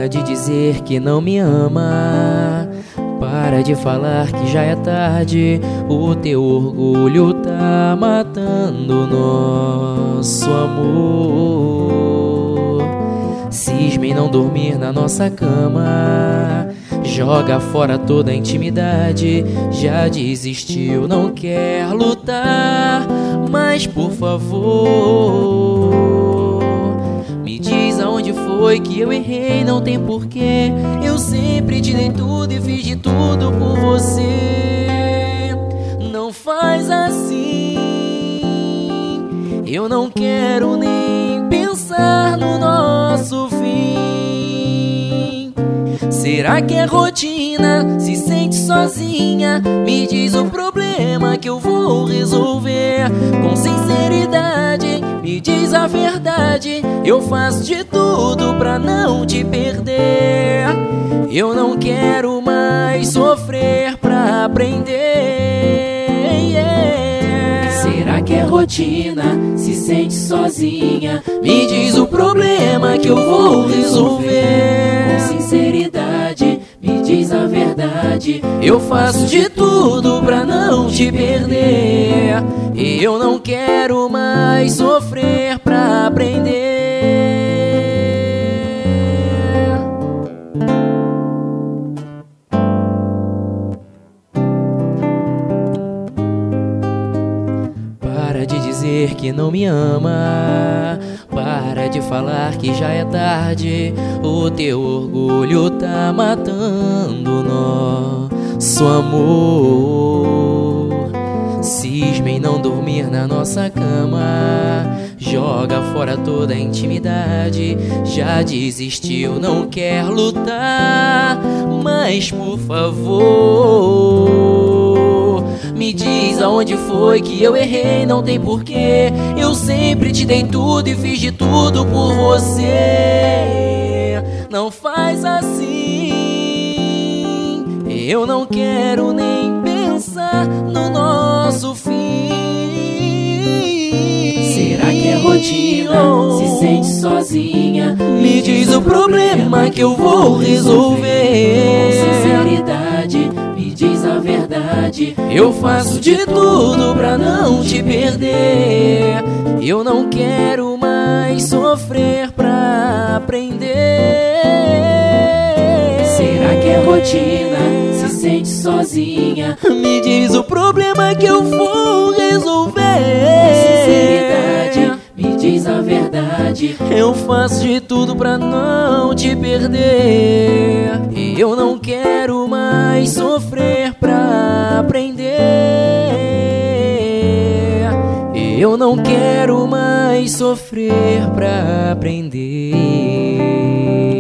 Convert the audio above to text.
Para de dizer que não me ama, para de falar que já é tarde. O teu orgulho tá matando nosso amor. Cisma em não dormir na nossa cama, joga fora toda a intimidade. Já desistiu, não quer lutar, mas por favor, me diz aonde foi que eu errei. Não tem porquê, eu sempre te dei tudo e fiz de tudo por você. Não faz assim, eu não quero nem pensar no nosso fim. Será que é rotina? Se sente sozinha? Me diz o problema que eu vou resolver com sinceridade. Me diz a verdade, eu faço de tudo pra não te perder. Eu não quero mais sofrer pra aprender, yeah. Será que é rotina? Se sente sozinha? Me diz o problema que eu vou resolver com sinceridade. Me diz a verdade, eu faço de tudo pra não te perder. Eu não quero mais sofrer pra aprender. Para de dizer que não me ama, para de falar que já é tarde. O teu orgulho tá matando nosso amor. Cisma em não dormir na nossa cama, joga fora toda a intimidade. Já desistiu, não quer lutar, mas por favor, me diz aonde foi que eu errei. Não tem porquê, eu sempre te dei tudo e fiz de tudo por você. Não faz assim, eu não quero nem pensar no nosso fim. Será que é rotina? Se sente sozinha? Me diz o problema que eu vou resolver com sinceridade. Me diz a verdade, eu faço de tudo pra não te perder. Eu não quero mais sofrer pra aprender. Será que é rotina? Se sente sozinha? Me diz o problema que eu vou resolver com sinceridade. Me diz a verdade, eu faço de tudo pra não te perder. Eu não quero mais sofrer pra aprender. Eu não quero mais sofrer pra aprender.